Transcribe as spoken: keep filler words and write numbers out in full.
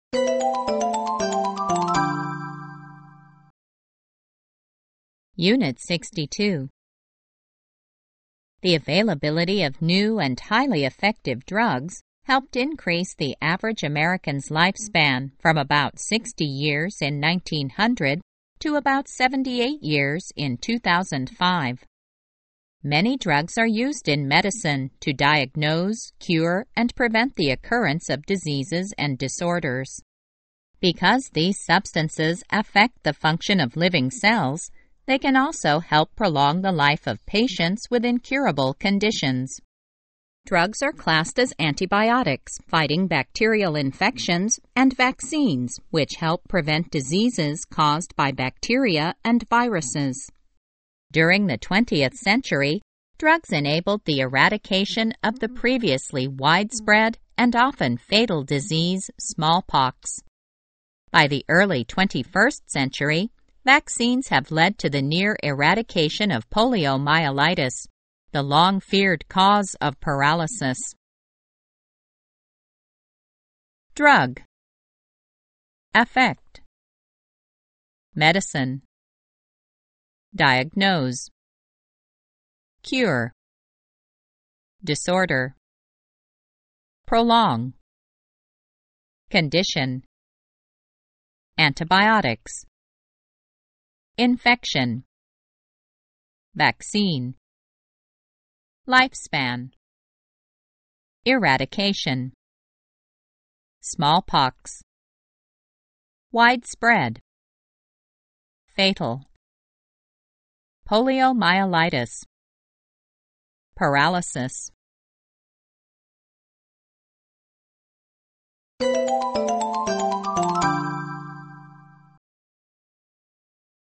Unit sixty-two. The availability of new and highly effective drugs helped increase the average American's lifespan from about sixty years in nineteen hundred to about seventy-eight years in two thousand five. Many drugs are used in medicine to diagnose, cure, and prevent the occurrence of diseases and disorders. Because these substances affect the function of living cells, they can also help prolong the life of patients with incurable conditions. Drugs are classed as antibiotics, fighting bacterial infections, and vaccines, which help prevent diseases caused by bacteria and viruses. During the twentieth century, drugs enabled the eradication of the previously widespread and often fatal disease, smallpox. By the early twenty-first century, vaccines have led to the near eradication of poliomyelitis, the long-feared cause of paralysis. Drug. Effect. Medicine. Diagnose. Cure. Disorder. Prolong. Condition. Antibiotics. Infection. Vaccine. Lifespan. Eradication. Smallpox. Widespread. Fatal. Poliomyelitis. Paralysis.